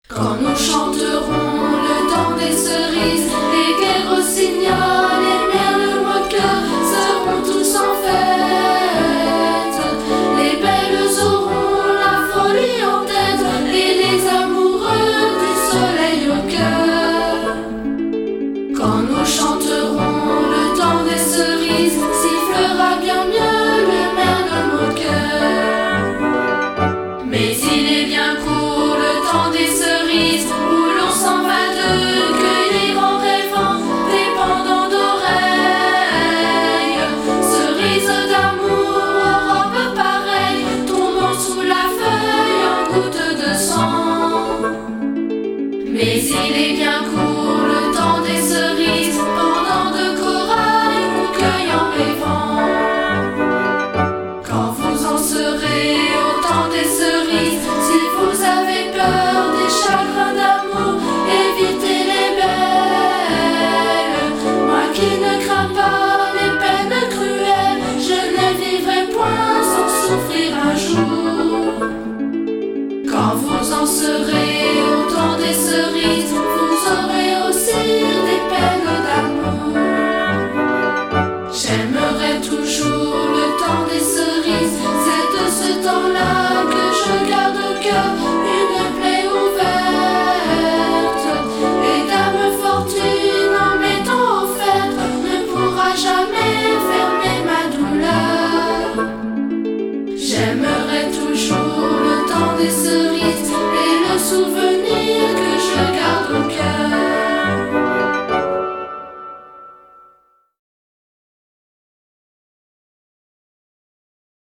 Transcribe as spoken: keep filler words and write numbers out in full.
Quand nous chanterons le temps des cerises, les guerres rossignols, les merles moqueurs seront tous en fête. Les belles auront la folie en tête et les amoureux du soleil au cœur. Quand nous chanterons le temps des cerises, sifflera bien mieux le merle moqueur. Mais il est bien court le temps des cerises, où l'on s'en va de cueillir en rêvant des pendants d'oreilles. Cerises d'amour aux robes pareilles, tombant sous la feuille en gouttes de sang. Mais il est bien court le temps des cerises, pendant de corail qu'on cueille en rêvant. Quand vous en serez au temps des cerises, si vous avez peur des chagrins d'amour, évitez les belles. Moi qui ne crains pas les peines cruelles, je ne vivrai point sans souffrir un jour. Quand vous en serez au temps des cerises, vous aurez aussi des peines d'amour. J'aimerais toujours le temps des cerises, c'est de ce temps-là que je garde au cœur une plaie ouverte. Et Dame Fortune, en m'étant offerte, ne pourra jamais fermer ma douleur. J'aimerais toujours le temps des cerises et le souvenir